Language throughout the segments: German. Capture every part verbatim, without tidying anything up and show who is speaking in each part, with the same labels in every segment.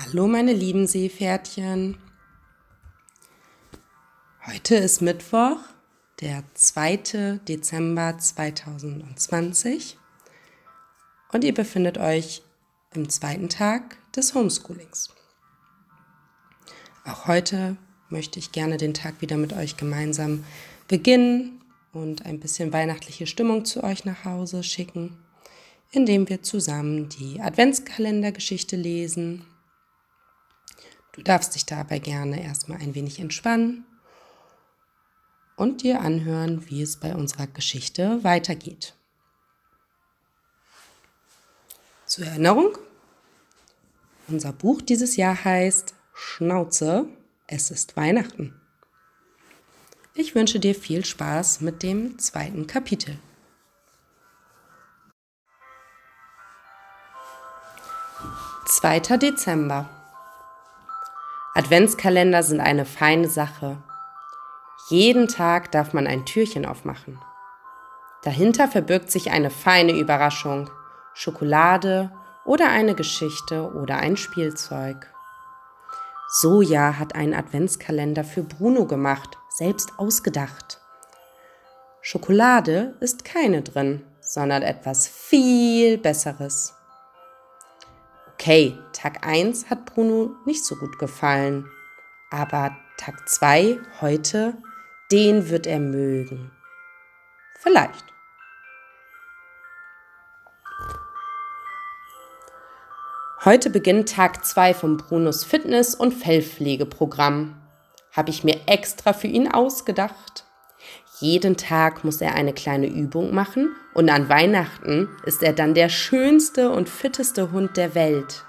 Speaker 1: Hallo meine lieben Seepferdchen. Heute ist Mittwoch, der zweite Dezember zweitausendzwanzig und ihr befindet euch im zweiten Tag des Homeschoolings. Auch heute möchte ich gerne den Tag wieder mit euch gemeinsam beginnen und ein bisschen weihnachtliche Stimmung zu euch nach Hause schicken, indem wir zusammen die Adventskalendergeschichte lesen. Du darfst dich dabei gerne erstmal ein wenig entspannen und dir anhören, wie es bei unserer Geschichte weitergeht. Zur Erinnerung, unser Buch dieses Jahr heißt Schnauze, es ist Weihnachten. Ich wünsche dir viel Spaß mit dem zweiten Kapitel. zweiter Dezember. Adventskalender sind eine feine Sache. Jeden Tag darf man ein Türchen aufmachen. Dahinter verbirgt sich eine feine Überraschung, Schokolade oder eine Geschichte oder ein Spielzeug. Soja hat einen Adventskalender für Bruno gemacht, selbst ausgedacht. Schokolade ist keine drin, sondern etwas viel Besseres. Okay, Tag eins hat Bruno nicht so gut gefallen, aber Tag zwei, heute, den wird er mögen. Vielleicht. Heute beginnt Tag zwei von Brunos Fitness- und Fellpflegeprogramm. Habe ich mir extra für ihn ausgedacht. Jeden Tag muss er eine kleine Übung machen und an Weihnachten ist er dann der schönste und fitteste Hund der Welt.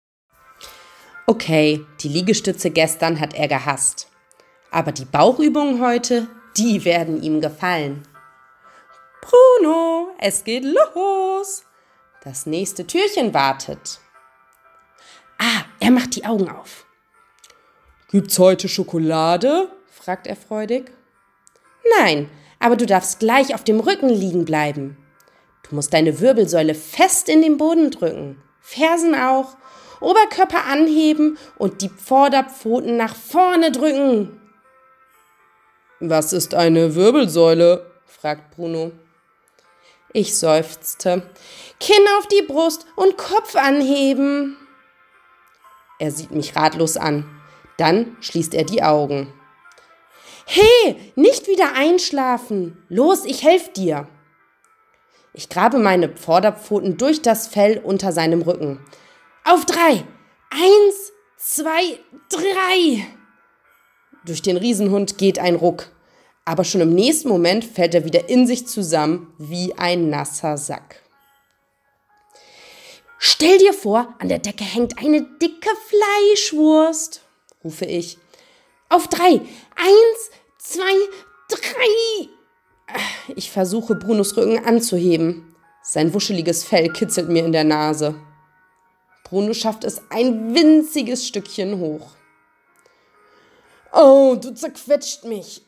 Speaker 1: Okay, die Liegestütze gestern hat er gehasst. Aber die Bauchübungen heute, die werden ihm gefallen. Bruno, es geht los! Das nächste Türchen wartet. Ah, er macht die Augen auf. Gibt's heute Schokolade? Fragt er freudig. Nein, aber du darfst gleich auf dem Rücken liegen bleiben. Du musst deine Wirbelsäule fest in den Boden drücken, Fersen auch, Oberkörper anheben und die Vorderpfoten nach vorne drücken. Was ist eine Wirbelsäule? Fragt Bruno. Ich seufzte. Kinn auf die Brust und Kopf anheben. Er sieht mich ratlos an. Dann schließt er die Augen. Hey, nicht wieder einschlafen. Los, ich helfe dir. Ich grabe meine Vorderpfoten durch das Fell unter seinem Rücken. Auf drei. Eins, zwei, drei. Durch den Riesenhund geht ein Ruck. Aber schon im nächsten Moment fällt er wieder in sich zusammen wie ein nasser Sack. Stell dir vor, an der Decke hängt eine dicke Fleischwurst, rufe ich. Auf drei. Eins, zwei, drei. Ich versuche, Brunos Rücken anzuheben. Sein wuscheliges Fell kitzelt mir in der Nase. Bruno schafft es ein winziges Stückchen hoch. Oh, du zerquetscht mich.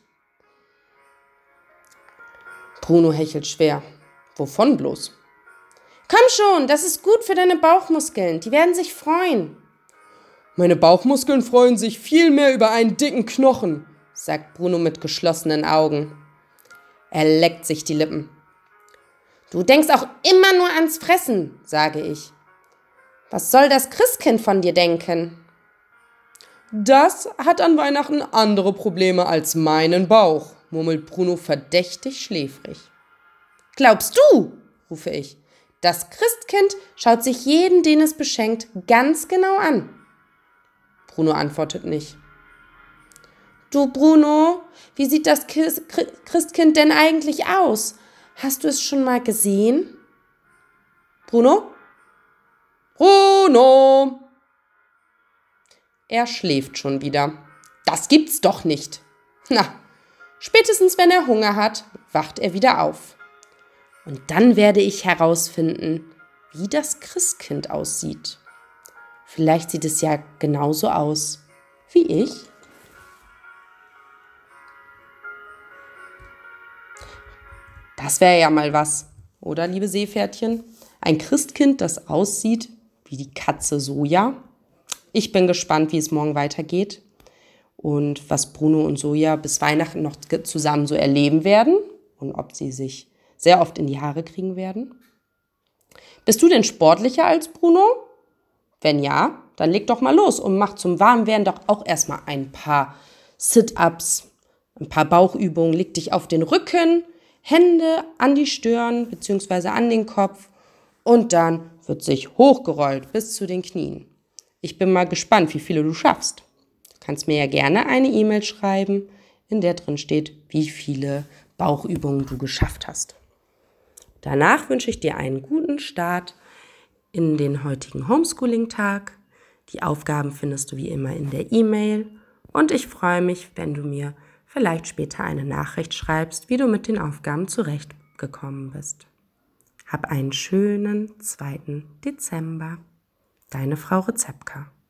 Speaker 1: Bruno hechelt schwer. Wovon bloß? Komm schon, das ist gut für deine Bauchmuskeln. Die werden sich freuen. Meine Bauchmuskeln freuen sich viel mehr über einen dicken Knochen, sagt Bruno mit geschlossenen Augen. Er leckt sich die Lippen. Du denkst auch immer nur ans Fressen, sage ich. Was soll das Christkind von dir denken? Das hat an Weihnachten andere Probleme als meinen Bauch, murmelt Bruno verdächtig schläfrig. Glaubst du, rufe ich. Das Christkind schaut sich jeden, den es beschenkt, ganz genau an. Bruno antwortet nicht. Du Bruno, wie sieht das Christkind denn eigentlich aus? Hast du es schon mal gesehen? Bruno? Bruno! Er schläft schon wieder. Das gibt's doch nicht. Na, spätestens wenn er Hunger hat, wacht er wieder auf. Und dann werde ich herausfinden, wie das Christkind aussieht. Vielleicht sieht es ja genauso aus wie ich. Das wäre ja mal was, oder, liebe Seepferdchen? Ein Christkind, das aussieht wie die Katze Soja. Ich bin gespannt, wie es morgen weitergeht und was Bruno und Soja bis Weihnachten noch zusammen so erleben werden und ob sie sich sehr oft in die Haare kriegen werden. Bist du denn sportlicher als Bruno? Wenn ja, dann leg doch mal los und mach zum Warmwerden doch auch erstmal ein paar Sit-Ups, ein paar Bauchübungen. Leg dich auf den Rücken, Hände an die Stirn bzw. an den Kopf und dann wird sich hochgerollt bis zu den Knien. Ich bin mal gespannt, wie viele du schaffst. Du kannst mir ja gerne eine E-Mail schreiben, in der drin steht, wie viele Bauchübungen du geschafft hast. Danach wünsche ich dir einen guten Start in den heutigen Homeschooling-Tag. Die Aufgaben findest du wie immer in der E-Mail und ich freue mich, wenn du mir vielleicht später eine Nachricht schreibst, wie du mit den Aufgaben zurechtgekommen bist. Hab einen schönen zweiten Dezember. Deine Frau Rezepka.